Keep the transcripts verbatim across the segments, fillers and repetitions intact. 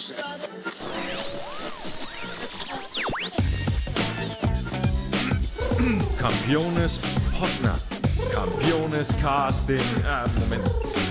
Campiones Potner. Campiones Casting. Ah, Moment.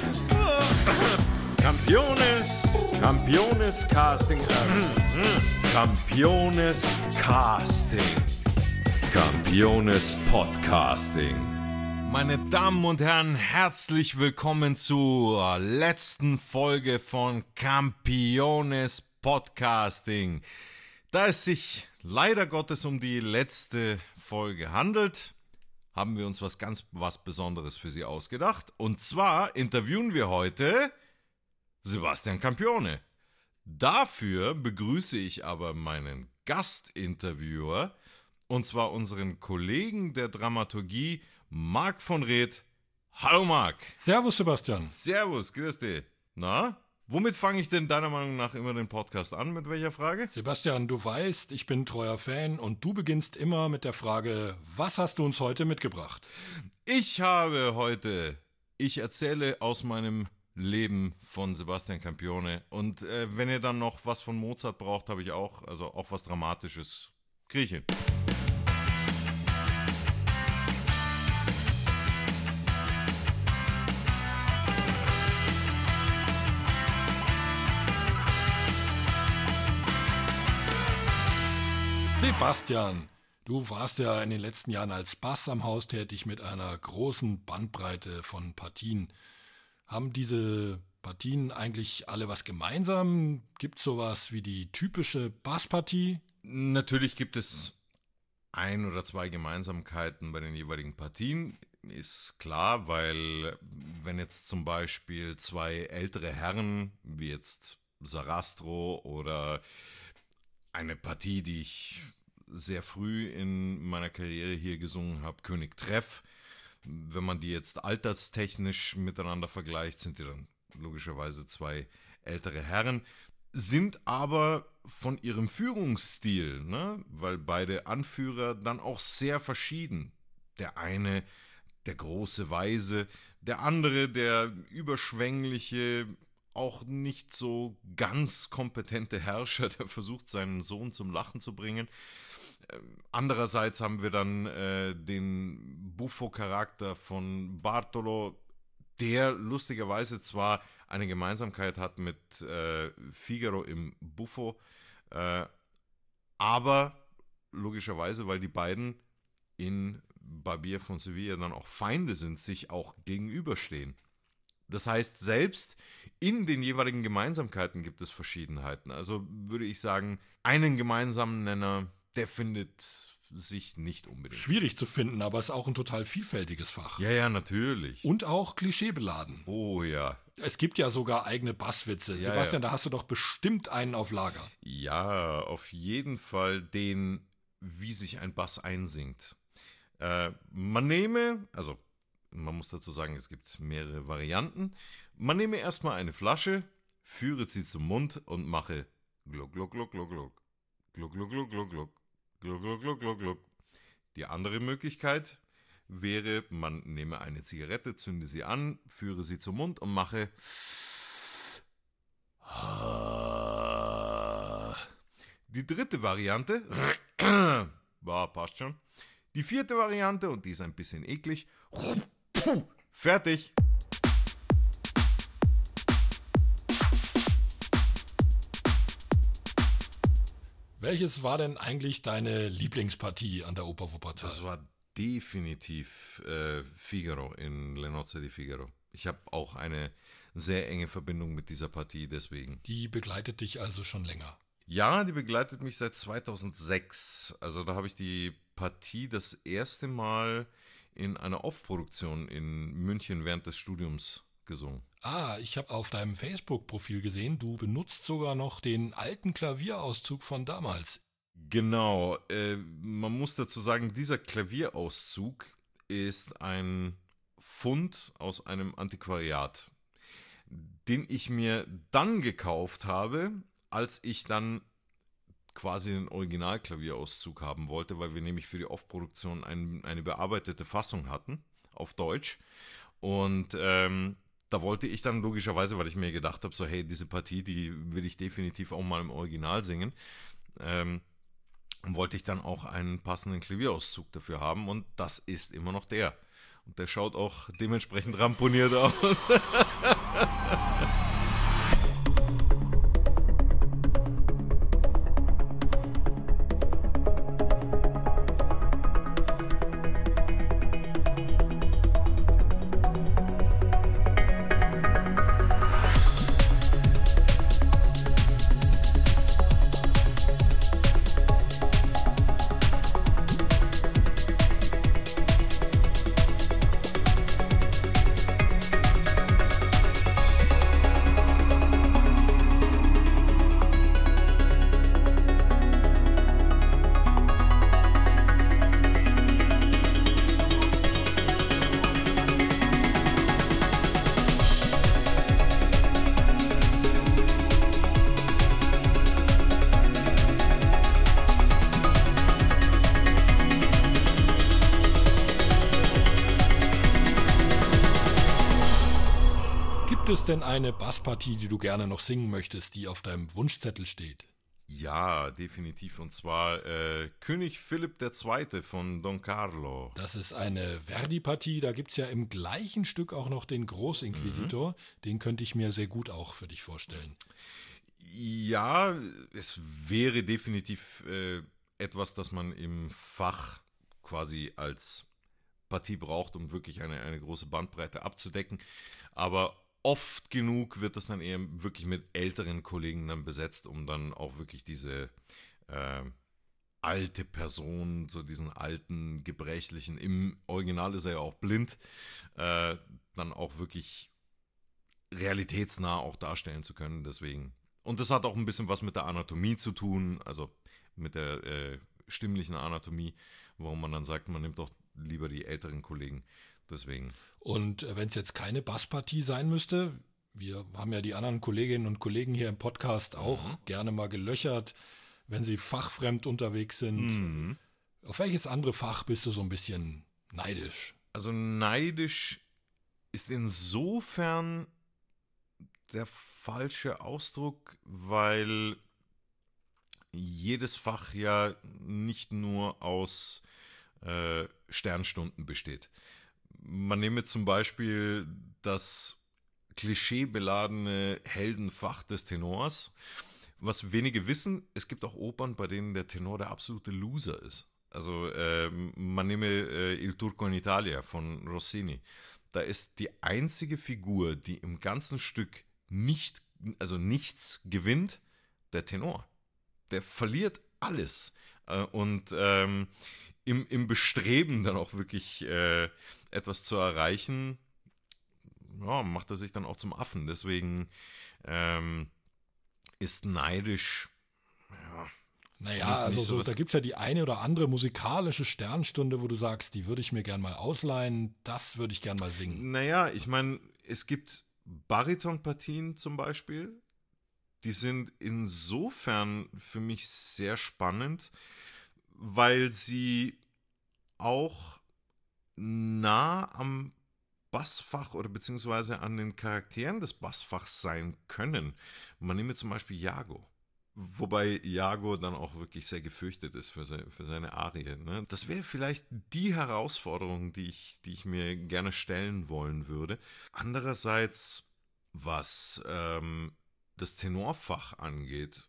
Campiones. Campiones Casting. Äh, Campiones Casting. Campiones Podcasting. Meine Damen und Herren, herzlich willkommen zur letzten Folge von Campiones Podcasting. Da es sich leider Gottes um die letzte Folge handelt, haben wir uns was ganz was Besonderes für Sie ausgedacht. Und zwar interviewen wir heute Sebastian Campione. Dafür begrüße ich aber meinen Gastinterviewer, und zwar unseren Kollegen der Dramaturgie, Marc von Reth. Hallo Marc. Servus Sebastian. Servus, grüß dich. Na, womit fange ich denn deiner Meinung nach immer den Podcast an? Mit welcher Frage? Sebastian, du weißt, ich bin treuer Fan und du beginnst immer mit der Frage, was hast du uns heute mitgebracht? Ich habe heute, ich erzähle aus meinem Leben von Sebastian Campione, und äh, wenn ihr dann noch was von Mozart braucht, habe ich auch, also auch was Dramatisches. Krieg ich hin. Sebastian, du warst ja in den letzten Jahren als Bass am Haus tätig mit einer großen Bandbreite von Partien. Haben diese Partien eigentlich alle was gemeinsam? Gibt es sowas wie die typische Basspartie? Natürlich gibt es ein oder zwei Gemeinsamkeiten bei den jeweiligen Partien, ist klar, weil wenn jetzt zum Beispiel zwei ältere Herren, wie jetzt Sarastro oder eine Partie, die ich sehr früh in meiner Karriere hier gesungen habe, König Treff, wenn man die jetzt alterstechnisch miteinander vergleicht, sind die dann logischerweise zwei ältere Herren, sind aber von ihrem Führungsstil, ne, weil beide Anführer dann auch sehr verschieden. Der eine, der große Weise, der andere, der überschwängliche, auch nicht so ganz kompetente Herrscher, der versucht, seinen Sohn zum Lachen zu bringen. Andererseits haben wir dann äh, den Buffo-Charakter von Bartolo, der lustigerweise zwar eine Gemeinsamkeit hat mit äh, Figaro im Buffo, äh, aber logischerweise, weil die beiden in Barbier von Sevilla dann auch Feinde sind, sich auch gegenüberstehen. Das heißt, selbst in den jeweiligen Gemeinsamkeiten gibt es Verschiedenheiten. Also würde ich sagen, einen gemeinsamen Nenner, der findet sich nicht unbedingt. Schwierig zu finden, aber es ist auch ein total vielfältiges Fach. Ja, ja, natürlich. Und auch klischeebeladen. Oh ja. Es gibt ja sogar eigene Basswitze. Ja, Sebastian, ja. Da hast du doch bestimmt einen auf Lager. Ja, auf jeden Fall den, wie sich ein Bass einsingt. Äh, man nehme, also man muss dazu sagen, es gibt mehrere Varianten. Man nehme erstmal eine Flasche, führe sie zum Mund und mache gluck, gluck, gluck, gluck, gluck. Gluck, gluck, gluck, gluck, gluck. Gluck, gluck, gluck, gluck, gluck. Die andere Möglichkeit wäre, man nehme eine Zigarette, zünde sie an, führe sie zum Mund und mache die dritte Variante, war, passt schon. Die vierte Variante, und die ist ein bisschen eklig, fertig. Welches war denn eigentlich deine Lieblingspartie an der Oper Wuppertal? Das war definitiv äh, Figaro in Le Nozze di Figaro. Ich habe auch eine sehr enge Verbindung mit dieser Partie deswegen. Die begleitet dich also schon länger? Ja, die begleitet mich seit zweitausendsechs. Also da habe ich die Partie das erste Mal in einer Off-Produktion in München während des Studiums gesungen. Ah, ich habe auf deinem Facebook-Profil gesehen, du benutzt sogar noch den alten Klavierauszug von damals. Genau, äh, man muss dazu sagen, dieser Klavierauszug ist ein Fund aus einem Antiquariat, den ich mir dann gekauft habe, als ich dann quasi den Originalklavierauszug haben wollte, weil wir nämlich für die Off-Produktion ein, eine bearbeitete Fassung hatten, auf Deutsch. Und ähm, da wollte ich dann logischerweise, weil ich mir gedacht habe, so hey, diese Partie, die will ich definitiv auch mal im Original singen, ähm, wollte ich dann auch einen passenden Klavierauszug dafür haben und das ist immer noch der. Und der schaut auch dementsprechend ramponiert aus. Gibt es denn eine Basspartie, die du gerne noch singen möchtest, die auf deinem Wunschzettel steht? Ja, definitiv. Und zwar äh, König Philipp der Zweite von Don Carlo. Das ist eine Verdi-Partie. Da gibt es ja im gleichen Stück auch noch den Großinquisitor. Mhm. Den könnte ich mir sehr gut auch für dich vorstellen. Ja, es wäre definitiv äh, etwas, das man im Fach quasi als Partie braucht, um wirklich eine, eine große Bandbreite abzudecken. Aber oft genug wird das dann eher wirklich mit älteren Kollegen dann besetzt, um dann auch wirklich diese äh, alte Person, so diesen alten, gebrechlichen, im Original ist er ja auch blind, äh, dann auch wirklich realitätsnah auch darstellen zu können. Deswegen. Und das hat auch ein bisschen was mit der Anatomie zu tun, also mit der äh, stimmlichen Anatomie, warum man dann sagt, man nimmt doch lieber die älteren Kollegen. Deswegen. Und wenn es jetzt keine Basspartie sein müsste, wir haben ja die anderen Kolleginnen und Kollegen hier im Podcast auch mhm. gerne mal gelöchert, wenn sie fachfremd unterwegs sind. Mhm. Auf welches andere Fach bist du so ein bisschen neidisch? Also neidisch ist insofern der falsche Ausdruck, weil jedes Fach ja nicht nur aus äh, Sternstunden besteht. Man nehme zum Beispiel das klischeebeladene Heldenfach des Tenors. Was wenige wissen, es gibt auch Opern, bei denen der Tenor der absolute Loser ist. Also äh, man nehme äh, Il Turco in Italia von Rossini. Da ist die einzige Figur, die im ganzen Stück nicht, also nichts gewinnt, der Tenor. Der verliert alles. Äh, und ähm, Im, im Bestreben dann auch wirklich äh, etwas zu erreichen, ja, macht er sich dann auch zum Affen. Deswegen ähm, ist neidisch, ja. Naja, nicht, also nicht so, da gibt es ja die eine oder andere musikalische Sternstunde, wo du sagst, die würde ich mir gern mal ausleihen, das würde ich gern mal singen. Naja, ich meine, es gibt Baritonpartien zum Beispiel, die sind insofern für mich sehr spannend, weil sie auch nah am Bassfach oder beziehungsweise an den Charakteren des Bassfachs sein können. Man nehme zum Beispiel Iago, wobei Iago dann auch wirklich sehr gefürchtet ist für seine, für seine Arie. Ne? Das wäre vielleicht die Herausforderung, die ich, die ich mir gerne stellen wollen würde. Andererseits, was ähm, das Tenorfach angeht,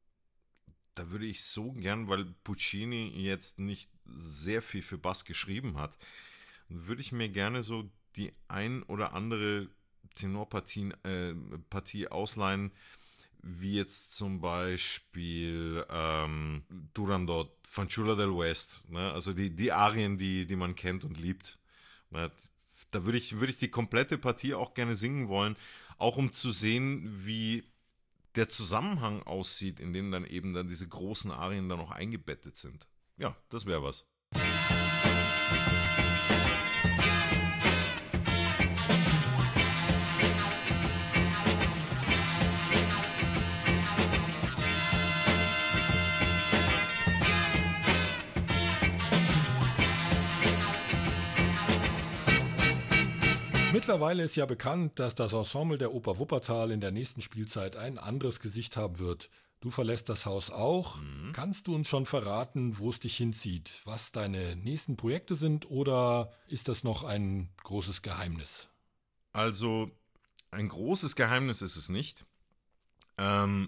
da würde ich so gern, weil Puccini jetzt nicht sehr viel für Bass geschrieben hat, würde ich mir gerne so die ein oder andere Tenorpartie äh, Partie ausleihen, wie jetzt zum Beispiel ähm, Turandot, Fanciulla del West, ne? Also die, die Arien, die, die man kennt und liebt. Ne? Da würde ich, würde ich die komplette Partie auch gerne singen wollen, auch um zu sehen, wie der Zusammenhang aussieht, in dem dann eben dann diese großen Arien dann noch eingebettet sind. Ja, das wäre was. Mittlerweile ist ja bekannt, dass das Ensemble der Oper Wuppertal in der nächsten Spielzeit ein anderes Gesicht haben wird. Du verlässt das Haus auch. Mhm. Kannst du uns schon verraten, wo es dich hinzieht? Was deine nächsten Projekte sind oder ist das noch ein großes Geheimnis? Also, ein großes Geheimnis ist es nicht. Ähm,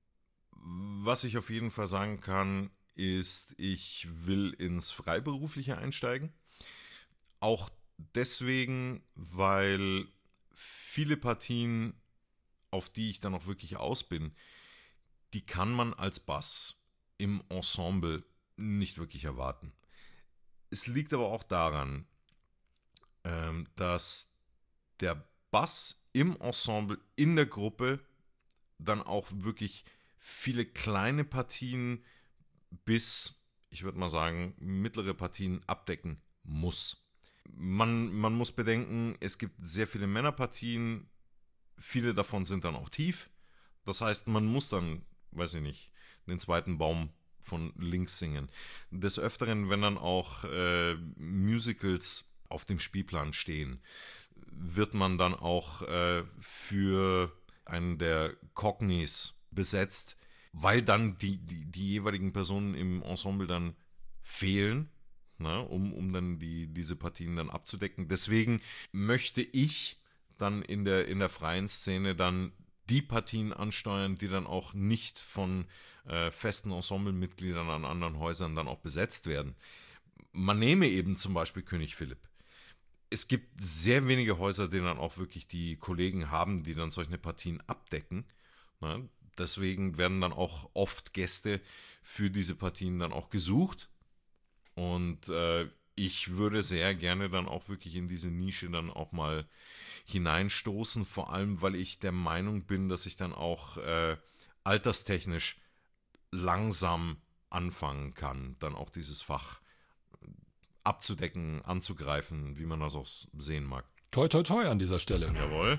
was ich auf jeden Fall sagen kann, ist, ich will ins Freiberufliche einsteigen. Auch deswegen, weil viele Partien, auf die ich dann auch wirklich aus bin, die kann man als Bass im Ensemble nicht wirklich erwarten. Es liegt aber auch daran, ähm, dass der Bass im Ensemble, in der Gruppe, dann auch wirklich viele kleine Partien bis, ich würde mal sagen, mittlere Partien abdecken muss. Man, man muss bedenken, es gibt sehr viele Männerpartien, viele davon sind dann auch tief. Das heißt, man muss dann, weiß ich nicht, den zweiten Baum von links singen. Des Öfteren, wenn dann auch äh, Musicals auf dem Spielplan stehen, wird man dann auch äh, für einen der Cockneys besetzt, weil dann die, die, die jeweiligen Personen im Ensemble dann fehlen, na, um, um dann die, diese Partien dann abzudecken. Deswegen möchte ich dann in der, in der freien Szene dann die Partien ansteuern, die dann auch nicht von äh, festen Ensemblemitgliedern an anderen Häusern dann auch besetzt werden. Man nehme eben zum Beispiel König Philipp. Es gibt sehr wenige Häuser, die dann auch wirklich die Kollegen haben, die dann solche Partien abdecken. Na, deswegen werden dann auch oft Gäste für diese Partien dann auch gesucht. Und äh, ich würde sehr gerne dann auch wirklich in diese Nische dann auch mal hineinstoßen, vor allem weil ich der Meinung bin, dass ich dann auch äh, alterstechnisch langsam anfangen kann, dann auch dieses Fach abzudecken, anzugreifen, wie man das auch sehen mag. Toi, toi, toi an dieser Stelle. Jawohl.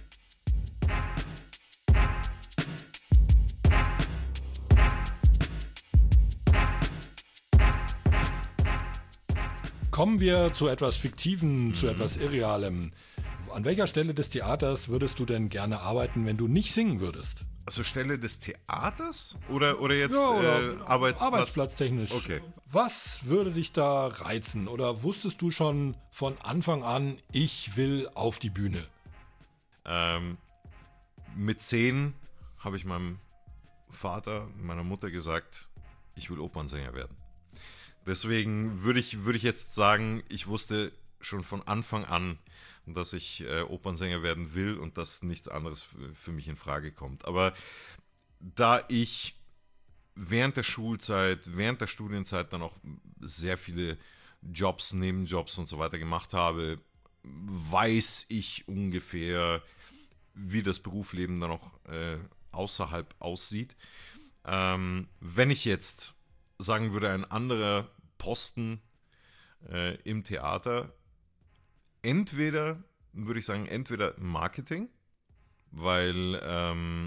Kommen wir zu etwas Fiktiven, mhm. zu etwas Irrealem. An welcher Stelle des Theaters würdest du denn gerne arbeiten, wenn du nicht singen würdest? Also Stelle des Theaters oder, oder jetzt ja, oder äh, Arbeitsplatz? Arbeitsplatztechnisch. Okay. Was würde dich da reizen? Oder wusstest du schon von Anfang an, ich will auf die Bühne? Ähm, mit zehn habe ich meinem Vater, meiner Mutter gesagt, ich will Opernsänger werden. Deswegen würde ich, würde ich jetzt sagen, ich wusste schon von Anfang an, dass ich äh, Opernsänger werden will und dass nichts anderes für, für mich in Frage kommt. Aber da ich während der Schulzeit, während der Studienzeit dann auch sehr viele Jobs, Nebenjobs und so weiter gemacht habe, weiß ich ungefähr, wie das Berufsleben dann auch äh, außerhalb aussieht. Ähm, wenn ich jetzt sagen würde, ein anderer Posten äh, im Theater, entweder, würde ich sagen, entweder Marketing, weil ähm,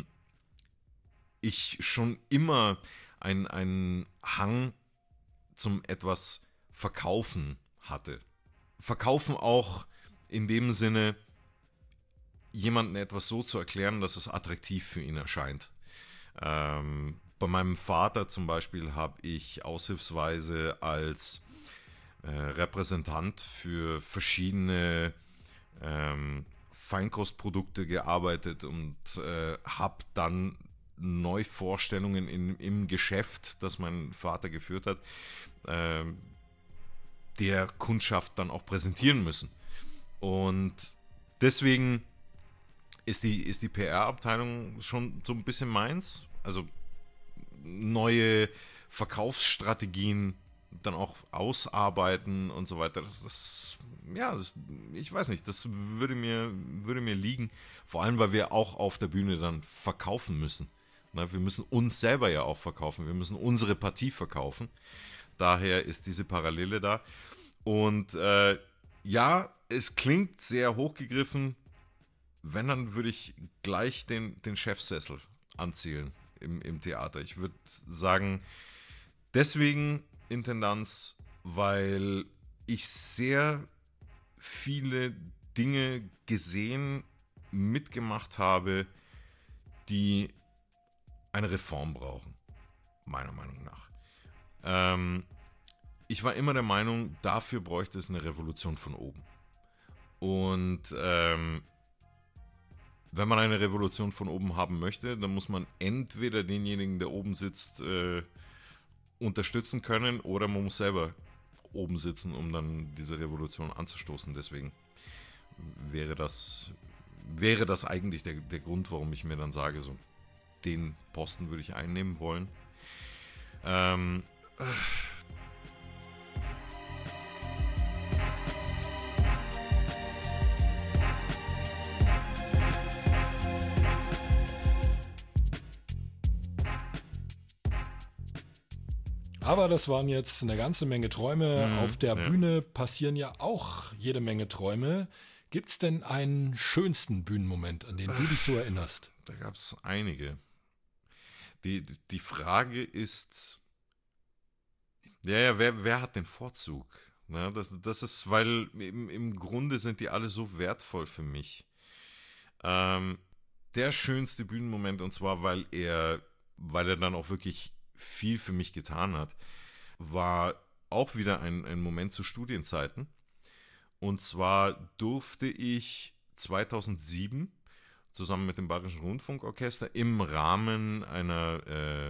ich schon immer einen Hang zum etwas Verkaufen hatte. Verkaufen auch in dem Sinne, jemandem etwas so zu erklären, dass es attraktiv für ihn erscheint. Ähm, bei meinem Vater zum Beispiel habe ich aushilfsweise als äh, Repräsentant für verschiedene ähm, Feinkostprodukte gearbeitet und äh, habe dann Neuvorstellungen in, im Geschäft, das mein Vater geführt hat, äh, der Kundschaft dann auch präsentieren müssen. Und deswegen ist die, ist die P R-Abteilung schon so ein bisschen meins. Also neue Verkaufsstrategien dann auch ausarbeiten und so weiter. Das, das ja, das, ich weiß nicht, das würde mir, würde mir liegen. Vor allem, weil wir auch auf der Bühne dann verkaufen müssen. Na, wir müssen uns selber ja auch verkaufen. Wir müssen unsere Partie verkaufen. Daher ist diese Parallele da. Und äh, ja, es klingt sehr hochgegriffen. Wenn, dann würde ich gleich den, den Chefsessel anzielen im, im Theater. Ich würde sagen, deswegen Intendanz, weil ich sehr viele Dinge gesehen, mitgemacht habe, die eine Reform brauchen, meiner Meinung nach. Ähm, ich war immer der Meinung, dafür bräuchte es eine Revolution von oben. Und ähm, wenn man eine Revolution von oben haben möchte, dann muss man entweder denjenigen, der oben sitzt, äh, unterstützen können, oder man muss selber oben sitzen, um dann diese Revolution anzustoßen. Deswegen wäre das, wäre das eigentlich der, der Grund, warum ich mir dann sage, so den Posten würde ich einnehmen wollen. Ähm, Aber das waren jetzt eine ganze Menge Träume. Mhm, Auf der ja. Bühne passieren ja auch jede Menge Träume. Gibt es denn einen schönsten Bühnenmoment, an den du dich so erinnerst? Da gab es einige. Die, die Frage ist, ja, ja, wer, wer hat den Vorzug? Na, das, das ist, weil im, im Grunde sind die alle so wertvoll für mich. Ähm, der schönste Bühnenmoment, und zwar, weil er, weil er dann auch wirklich viel für mich getan hat, war auch wieder ein, ein Moment zu Studienzeiten. Und zwar durfte ich zweitausendsieben zusammen mit dem Bayerischen Rundfunkorchester im Rahmen einer äh,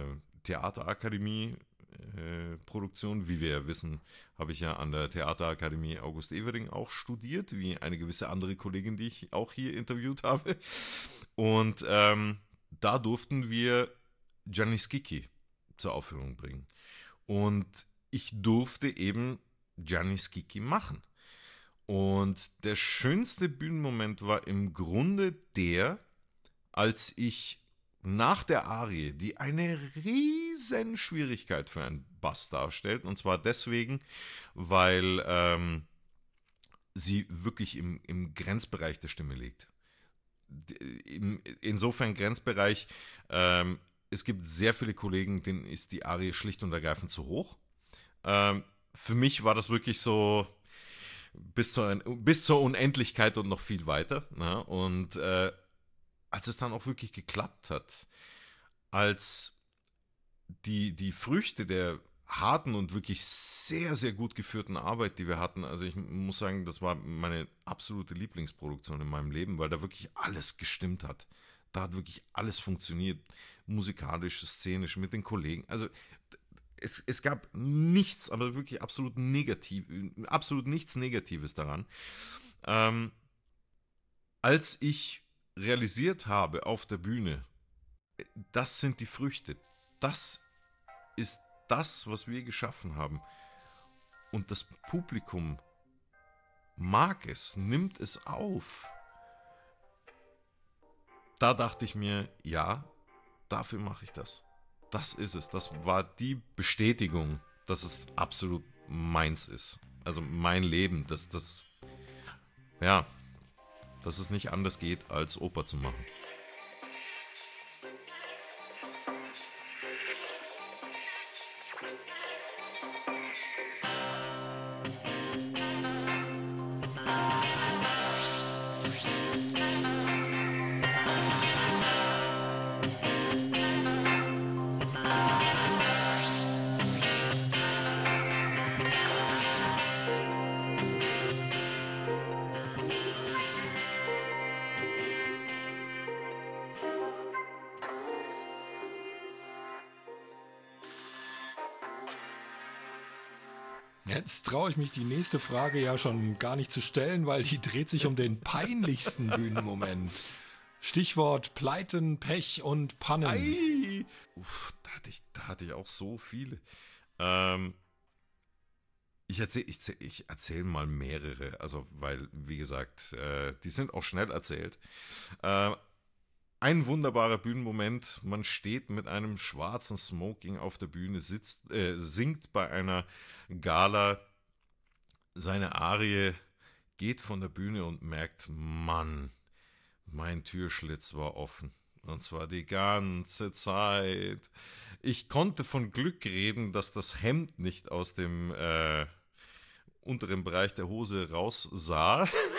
Theaterakademie-Produktion, äh, wie wir ja wissen, habe ich ja an der Theaterakademie August Everding auch studiert, wie eine gewisse andere Kollegin, die ich auch hier interviewt habe. Und ähm, da durften wir Gianni Schicchi zur Aufführung bringen. Und ich durfte eben Gianni Schicchi machen. Und der schönste Bühnenmoment war im Grunde der, als ich nach der Arie, die eine riesen Schwierigkeit für einen Bass darstellt, und zwar deswegen, weil ähm, sie wirklich im, im Grenzbereich der Stimme liegt. Insofern Grenzbereich, ähm, es gibt sehr viele Kollegen, denen ist die Arie schlicht und ergreifend zu hoch. Ähm, für mich war das wirklich so bis zur, bis zur Unendlichkeit und noch viel weiter. Ne? Und äh, als es dann auch wirklich geklappt hat, als die, die Früchte der harten und wirklich sehr, sehr gut geführten Arbeit, die wir hatten, also ich muss sagen, das war meine absolute Lieblingsproduktion in meinem Leben, weil da wirklich alles gestimmt hat. Da hat wirklich alles funktioniert, musikalisch, szenisch, mit den Kollegen. Also es, es gab nichts, aber wirklich absolut negativ, absolut nichts Negatives daran. Ähm, als ich realisiert habe auf der Bühne, das sind die Früchte, das ist das, was wir geschaffen haben. Und das Publikum mag es, nimmt es auf. Da dachte ich mir, ja, dafür mache ich das. Das ist es. Das war die Bestätigung, dass es absolut meins ist. Also mein Leben, dass das, ja, dass es nicht anders geht, als Oper zu machen. Jetzt traue ich mich die nächste Frage ja schon gar nicht zu stellen, weil die dreht sich um den peinlichsten Bühnenmoment. Stichwort Pleiten, Pech und Pannen. Ei! Uff, da, hatte ich, da hatte ich auch so viele. Ähm, ich erzähle ich, ich erzähl mal mehrere, also weil, wie gesagt, äh, die sind auch schnell erzählt. Äh, ein wunderbarer Bühnenmoment, man steht mit einem schwarzen Smoking auf der Bühne, sitzt, äh, singt bei einer Gala seine Arie, geht von der Bühne und merkt, Mann, mein Türschlitz war offen. Und zwar die ganze Zeit. Ich konnte von Glück reden, dass das Hemd nicht aus dem äh, unteren Bereich der Hose raussah.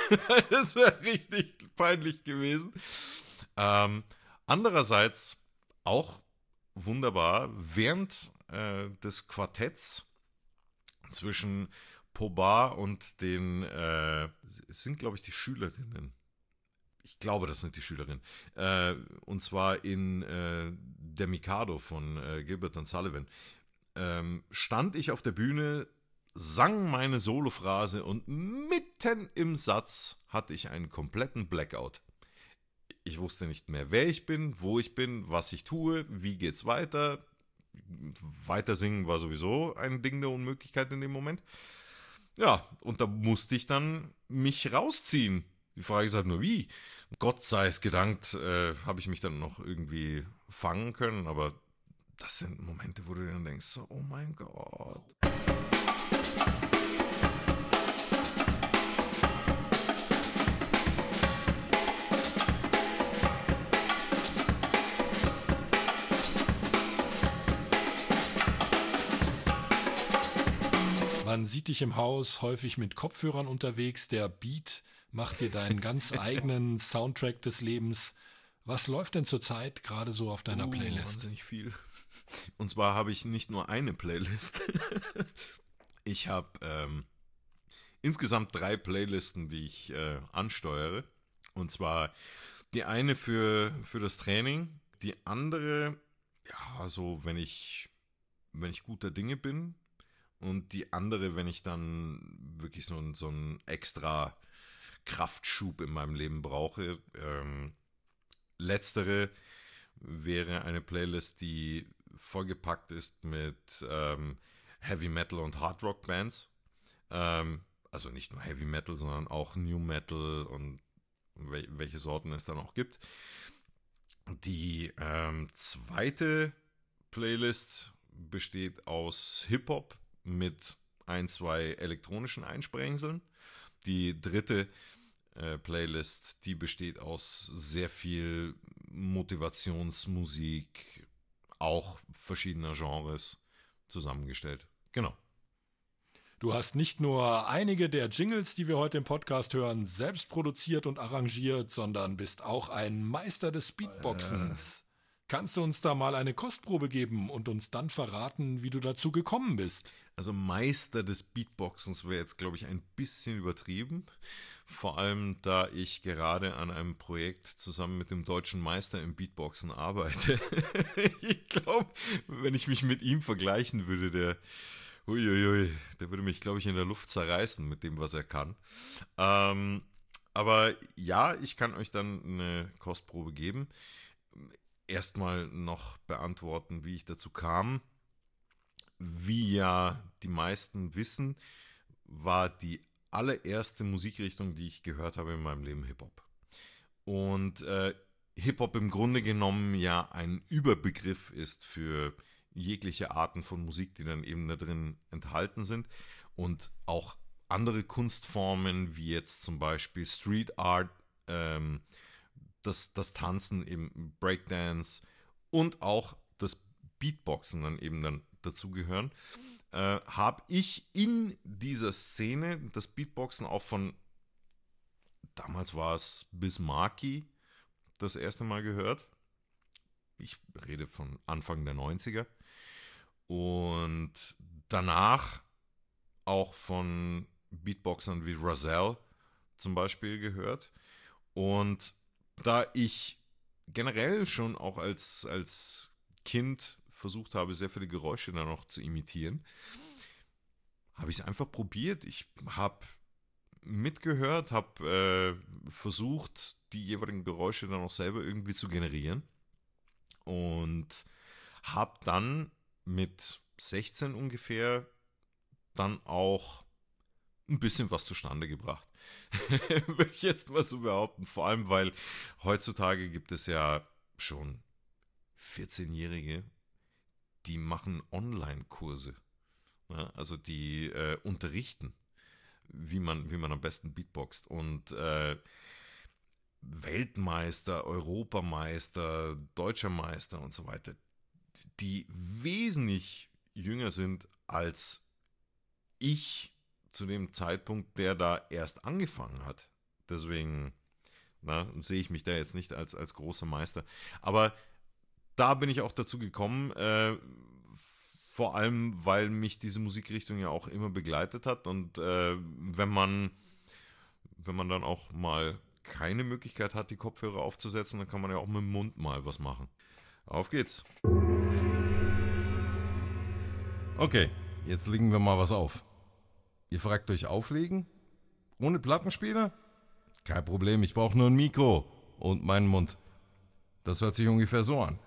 Das wäre richtig peinlich gewesen. Ähm, andererseits auch wunderbar, während äh, des Quartetts zwischen Pobar und den, äh, es sind glaube ich die Schülerinnen. Ich glaube, das sind die Schülerinnen. Äh, und zwar in äh, Der Mikado von äh, Gilbert und Sullivan. Ähm, stand ich auf der Bühne, sang meine Solophrase und mitten im Satz hatte ich einen kompletten Blackout. Ich wusste nicht mehr, wer ich bin, wo ich bin, was ich tue, wie geht's weiter. Weiter singen war sowieso ein Ding der Unmöglichkeit in dem Moment. Ja, und da musste ich dann mich rausziehen. Die Frage ist halt nur, wie? Gott sei es gedankt, äh, habe ich mich dann noch irgendwie fangen können, aber das sind Momente, wo du dann denkst, so, oh mein Gott. Man sieht dich im Haus häufig mit Kopfhörern unterwegs. Der Beat macht dir deinen ganz eigenen Soundtrack des Lebens. Was läuft denn zurzeit gerade so auf deiner uh, Playlist? Wahnsinnig viel. Und zwar habe ich nicht nur eine Playlist. Ich habe ähm, insgesamt drei Playlisten, die ich äh, ansteuere. Und zwar die eine für, für das Training, die andere, ja, so wenn ich, wenn ich guter Dinge bin. Und die andere, wenn ich dann wirklich so, ein, so einen extra Kraftschub in meinem Leben brauche. Ähm, letztere wäre eine Playlist, die vollgepackt ist mit ähm, Heavy Metal und Hard Rock Bands. Ähm, also nicht nur Heavy Metal, sondern auch New Metal und wel- welche Sorten es dann auch gibt. Die ähm, zweite Playlist besteht aus Hip-Hop mit ein, zwei elektronischen Einsprengseln. Die dritte äh, Playlist, die besteht aus sehr viel Motivationsmusik, auch verschiedener Genres zusammengestellt. Genau. Du hast nicht nur einige der Jingles, die wir heute im Podcast hören, selbst produziert und arrangiert, sondern bist auch ein Meister des Beatboxens. Äh. Kannst du uns da mal eine Kostprobe geben und uns dann verraten, wie du dazu gekommen bist? Also Meister des Beatboxens wäre jetzt, glaube ich, ein bisschen übertrieben. Vor allem, da ich gerade an einem Projekt zusammen mit dem deutschen Meister im Beatboxen arbeite. Ich glaube, wenn ich mich mit ihm vergleichen würde, der, uiuiui, der würde mich, glaube ich, in der Luft zerreißen mit dem, was er kann. Ähm, aber ja, ich kann euch dann eine Kostprobe geben. Erstmal noch beantworten, wie ich dazu kam. Wie ja die meisten wissen, war die allererste Musikrichtung, die ich gehört habe in meinem Leben, Hip-Hop. Und äh, Hip-Hop im Grunde genommen ja ein Überbegriff ist für jegliche Arten von Musik, die dann eben da drin enthalten sind. Und auch andere Kunstformen, wie jetzt zum Beispiel Street Art, ähm, das, das Tanzen, eben Breakdance und auch das Beatboxen dann eben dann dazugehören, äh, habe ich in dieser Szene das Beatboxen auch von, damals war es Bismarcky, das erste Mal gehört. Ich rede von Anfang der neunziger. Und danach auch von Beatboxern wie Rahzel zum Beispiel gehört. Und da ich generell schon auch als, als Kind versucht habe, sehr viele Geräusche dann noch zu imitieren, habe ich es einfach probiert. Ich habe mitgehört, habe äh, versucht, die jeweiligen Geräusche dann auch selber irgendwie zu generieren und habe dann mit sechzehn ungefähr dann auch ein bisschen was zustande gebracht. Würde ich jetzt mal so behaupten. Vor allem, weil heutzutage gibt es ja schon vierzehnjährige, die machen Online-Kurse. Ja, also die äh, unterrichten, wie man, wie man am besten beatboxt. Und äh, Weltmeister, Europameister, Deutscher Meister und so weiter, die wesentlich jünger sind als ich zu dem Zeitpunkt, der da erst angefangen hat, Deswegen na, sehe ich mich da jetzt nicht als, als großer Meister. Aber da bin ich auch dazu gekommen, äh, vor allem, weil mich diese Musikrichtung ja auch immer begleitet hat. Und äh, wenn man, wenn man dann auch mal keine Möglichkeit hat, die Kopfhörer aufzusetzen, dann kann man ja auch mit dem Mund mal was machen. Auf geht's. Okay, jetzt legen wir mal was auf. Ihr fragt euch auflegen? Ohne Plattenspieler? Kein Problem, ich brauche nur ein Mikro und meinen Mund. Das hört sich ungefähr so an.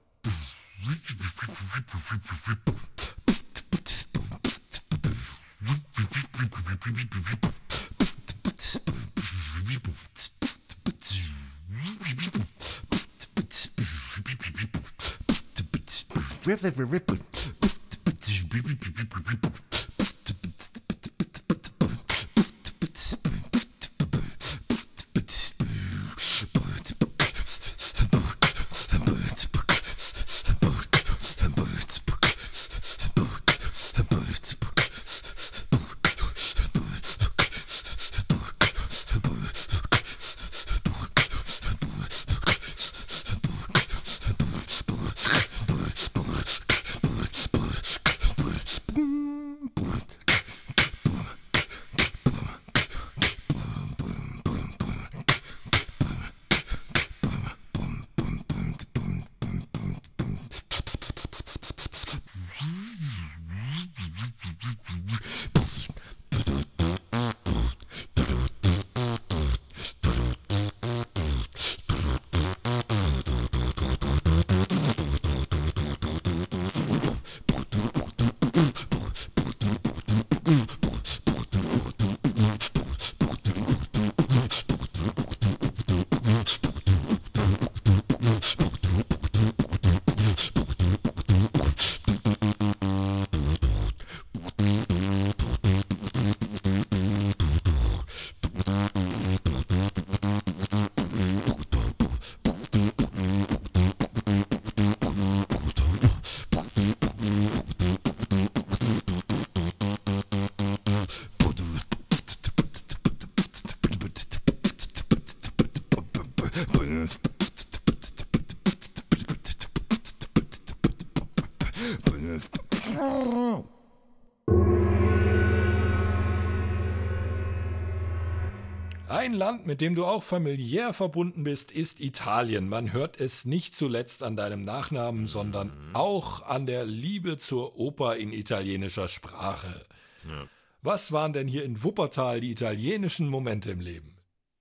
Ein Land, mit dem du auch familiär verbunden bist, ist Italien. Man hört es nicht zuletzt an deinem Nachnamen, sondern auch an der Liebe zur Oper in italienischer Sprache. Ja. Was waren denn hier in Wuppertal die italienischen Momente im Leben?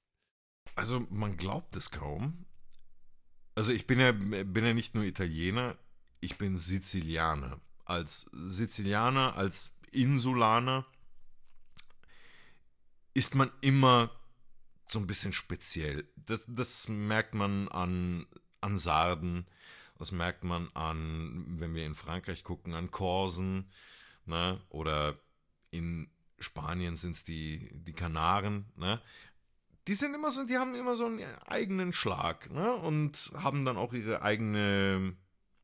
Also man glaubt es kaum. Also ich bin ja, bin ja nicht nur Italiener, ich bin Sizilianer. Als Sizilianer, als Insulaner ist man immer so ein bisschen speziell. Das, das merkt man an, an Sarden, das merkt man an, wenn wir in Frankreich gucken, an Korsen, ne? Oder in Spanien sind es die, die Kanaren, ne? Die sind immer so, die haben immer so einen eigenen Schlag, ne? Und haben dann auch ihre eigene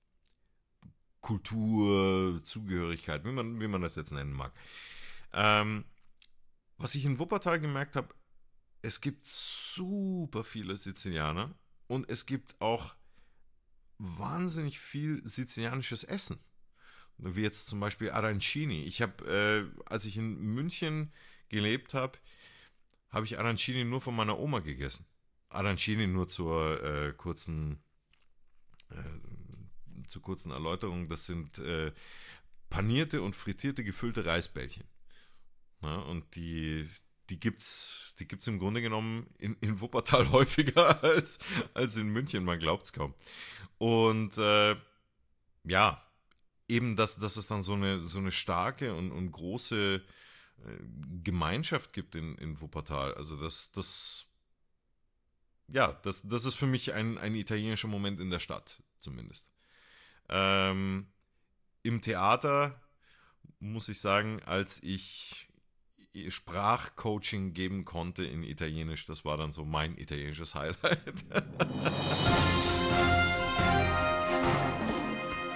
Kultur, Zugehörigkeit, wie man, wie man das jetzt nennen mag. Ähm, was ich in Wuppertal gemerkt habe, es gibt super viele Sizilianer und es gibt auch wahnsinnig viel sizilianisches Essen. Wie jetzt zum Beispiel Arancini. Ich habe, äh, als ich in München gelebt habe, habe ich Arancini nur von meiner Oma gegessen. Arancini nur zur äh, kurzen äh, zur kurzen Erläuterung. Das sind äh, panierte und frittierte, gefüllte Reisbällchen. Na, und die, die gibt's, die gibt's im Grunde genommen in, in Wuppertal häufiger als, als in München, man glaubt's kaum. Und äh, ja, eben, dass, dass es dann so eine, so eine starke und, und große äh, Gemeinschaft gibt in, in Wuppertal. Also das, das, ja, das, das ist für mich ein, ein italienischer Moment in der Stadt, zumindest. Ähm, im Theater muss ich sagen, als ich Sprachcoaching geben konnte in Italienisch, das war dann so mein italienisches Highlight.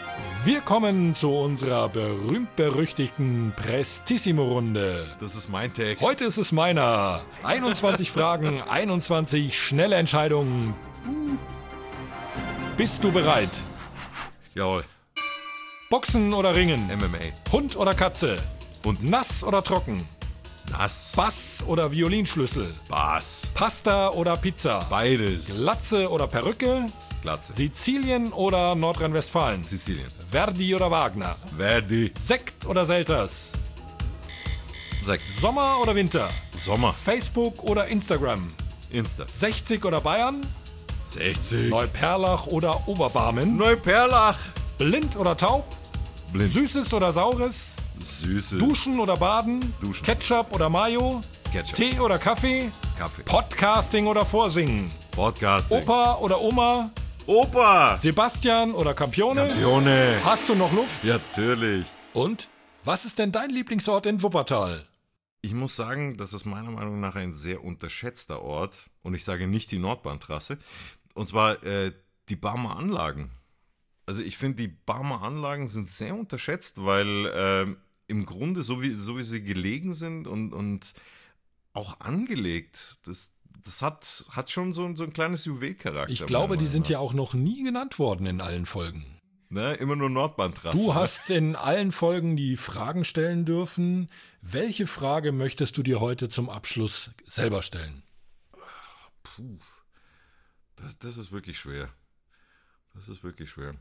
Wir kommen zu unserer berühmt-berüchtigten Prestissimo-Runde. Das ist mein Text. Heute ist es meiner. einundzwanzig Fragen, einundzwanzig schnelle Entscheidungen. Bist du bereit? Jawohl. Boxen oder Ringen? M M A. Hund oder Katze? Hund. Nass oder trocken? Nass. Bass oder Violinschlüssel? Bass. Pasta oder Pizza? Beides. Glatze oder Perücke? Glatze. Sizilien oder Nordrhein-Westfalen? Sizilien. Verdi oder Wagner? Verdi. Sekt oder Selters? Sekt. Sommer oder Winter? Sommer. Facebook oder Instagram? Insta. sechzig oder Bayern? sechzig. Neuperlach oder Oberbarmen? Neuperlach. Blind oder taub? Blind. Süßes oder Saures? Süße. Duschen oder Baden? Duschen. Ketchup oder Mayo? Ketchup. Tee oder Kaffee? Kaffee. Podcasting oder Vorsingen? Podcasting. Opa oder Oma? Opa. Sebastian oder Campione? Campione. Hast du noch Luft? Ja, natürlich. Und? Was ist denn dein Lieblingsort in Wuppertal? Ich muss sagen, das ist meiner Meinung nach ein sehr unterschätzter Ort. Und ich sage nicht die Nordbahntrasse. Und zwar äh, die Barmer Anlagen. Also ich finde, die Barmer Anlagen sind sehr unterschätzt, weil äh, im Grunde, so wie, so wie sie gelegen sind und, und auch angelegt, das, das hat, hat schon so, so ein kleines Juwelcharakter. Ich glaube, die sind ja auch noch nie genannt worden in allen Folgen. Ne, immer nur Nordbahntrasse. Du hast in allen Folgen die Fragen stellen dürfen. Welche Frage möchtest du dir heute zum Abschluss selber stellen? Puh, das, das ist wirklich schwer. Das ist wirklich schwer.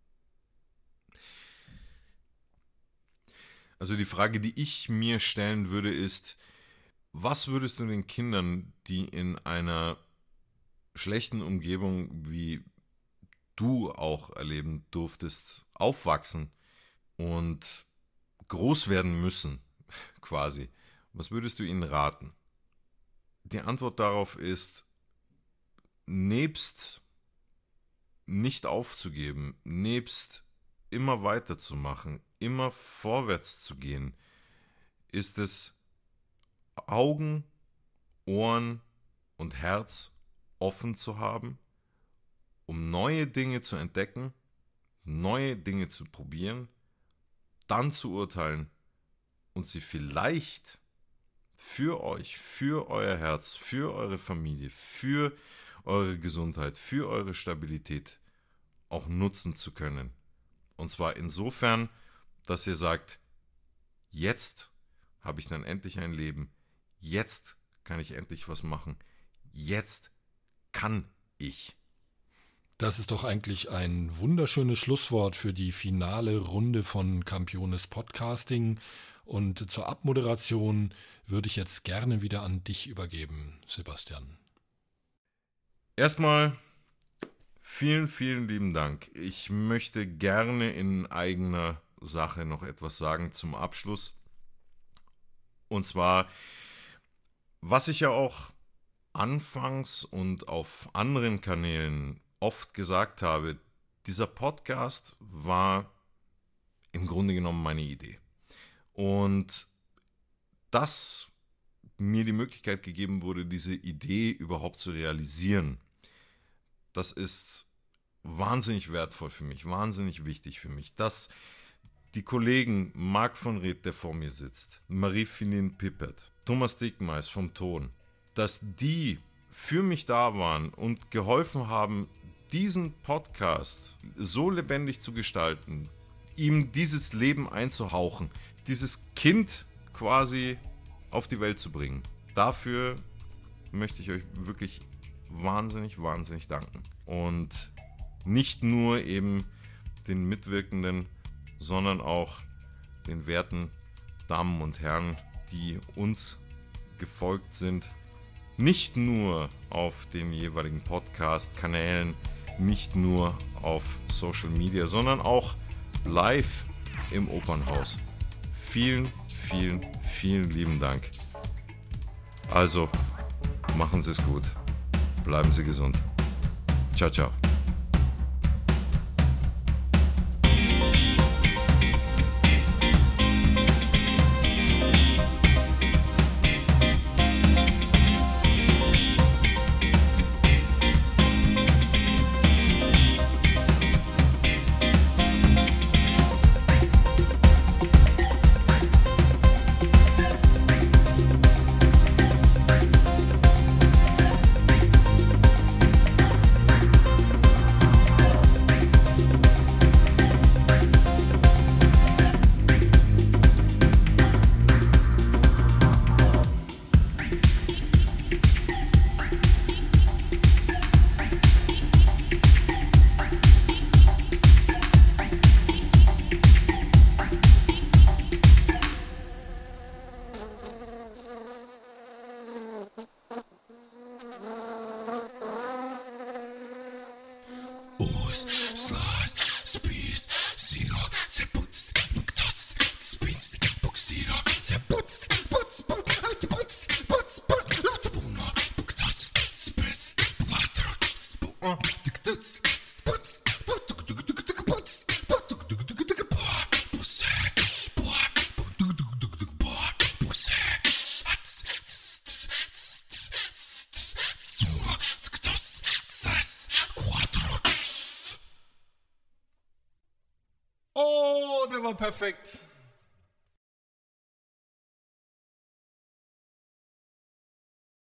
Also die Frage, die ich mir stellen würde, ist, was würdest du den Kindern, die in einer schlechten Umgebung wie du auch erleben durftest, aufwachsen und groß werden müssen, quasi, was würdest du ihnen raten? Die Antwort darauf ist, nebst nicht aufzugeben, nebst immer weiterzumachen, immer vorwärts zu gehen, ist es Augen, Ohren und Herz offen zu haben, um neue Dinge zu entdecken, neue Dinge zu probieren, dann zu urteilen und sie vielleicht für euch, für euer Herz, für eure Familie, für eure Gesundheit, für eure Stabilität auch nutzen zu können. Und zwar insofern, dass ihr sagt, jetzt habe ich dann endlich ein Leben, jetzt kann ich endlich was machen, jetzt kann ich. Das ist doch eigentlich ein wunderschönes Schlusswort für die finale Runde von Campiones Podcasting. Und zur Abmoderation würde ich jetzt gerne wieder an dich übergeben, Sebastian. Erstmal vielen, vielen lieben Dank. Ich möchte gerne in eigener Sache noch etwas sagen zum Abschluss. Und zwar, was ich ja auch anfangs und auf anderen Kanälen oft gesagt habe, dieser Podcast war im Grunde genommen meine Idee. Und dass mir die Möglichkeit gegeben wurde, diese Idee überhaupt zu realisieren, das ist wahnsinnig wertvoll für mich, wahnsinnig wichtig für mich. Dass die Kollegen Marc von Reth, der vor mir sitzt, Marie-Philin Pippert, Thomas Dickmeis vom Ton, dass die für mich da waren und geholfen haben, diesen Podcast so lebendig zu gestalten, ihm dieses Leben einzuhauchen, dieses Kind quasi auf die Welt zu bringen. Dafür möchte ich euch wirklich wahnsinnig, wahnsinnig danken. Und nicht nur eben den Mitwirkenden, sondern auch den werten Damen und Herren, die uns gefolgt sind. Nicht nur auf den jeweiligen Podcast-Kanälen, nicht nur auf Social Media, sondern auch live im Opernhaus. Vielen, vielen, vielen lieben Dank. Also, machen Sie es gut. Bleiben Sie gesund. Ciao, ciao. perfekt.